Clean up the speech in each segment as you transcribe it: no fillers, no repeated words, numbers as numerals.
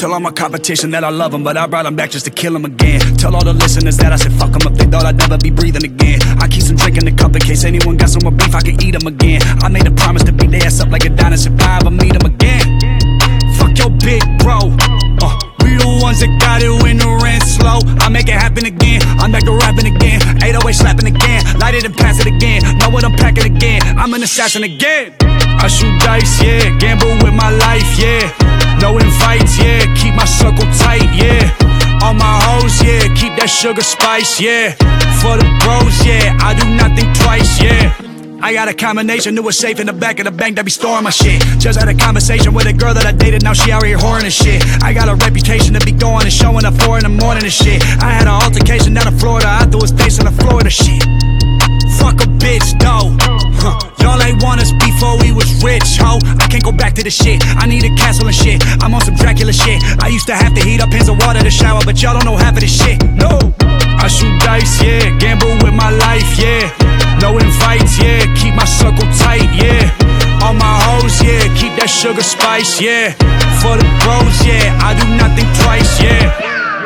Tell all my competition that I love them, but I brought them back just to kill them again. Tell all the listeners that I said fuck them up, they thought I'd never be breathing again. I keep some drink in the cup in case anyone got some more beef, I can eat them again. I made a promise to beat their ass up like a dinosaur if I ever meet them again. Fuck your big bro, we the ones that got it when the rent's slow. I make it happen again, I'm back to rapping again. 808 slapping again, light it and pass it again. Know what I'm packing again, I'm an assassin again. I shoot dice, yeah, gamble with my life, yeah. Know in fights, yeah, keep my circle tight, yeah. All my hoes, yeah, keep that sugar spice, yeah. For the bros, yeah, I do nothing twice, yeah. I got a combination, knew a safe in the back of the bank that be storing my shit. Just had a conversation with a girl that I dated, now she out here whoring and shit. I got a reputation to be going and showing up 4 in the morning and shit. I had an altercation down in Florida, I threw his face on the Florida shit. Fuck a bitch, though. Y'all ain't want us before we was rich, ho. I can't go back to the shit, I need a castle and shit. I'm on some Dracula shit, I used to have to heat up pans of water to shower, but y'all don't know half of this shit, no. I shoot dice, yeah, gamble with my life, yeah. Know in fights, yeah, keep my circle tight, yeah. All my hoes, yeah, keep that sugar spice, yeah. For the bros, yeah, I do nothing twice, yeah.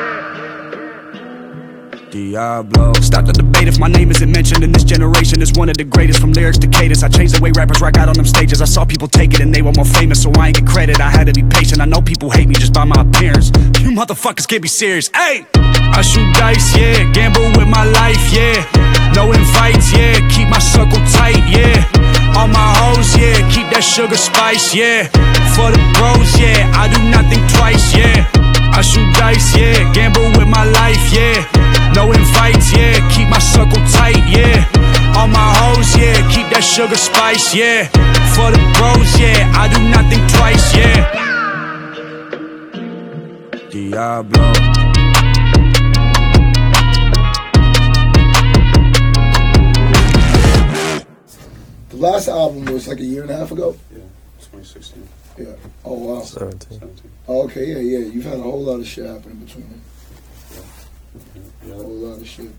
Diablo. Stop the debate if my name isn't mentioned in this generation is one of the greatest. From lyrics to cadence, I changed the way rappers rock out on them stages. I saw people take it and they were more famous, so I ain't get credit. I had to be patient, I know people hate me just by my appearance. You motherfuckers can't be serious, ayy. I shoot dice, yeah, gamble with my life, yeah. Know in fights, yeah, keep my circle tight, yeah. All my hoes, yeah, keep that sugar spice, yeah. For the bros, yeah, I do nothing twice, yeah. I shoot dice, yeah, gamble with my life, yeah. Know in fights, yeah, keep my circle tight, yeah. All my hoes, yeah, keep that sugar spice, yeah. For the bros, yeah, I do nothing twice, yeah. Diablo. The last album was like a year and a half ago? Yeah, 2016. Yeah. Oh, wow. 17. Oh, okay, yeah. You've had a whole lot of shit happen in between. Yeah. A whole lot of shit.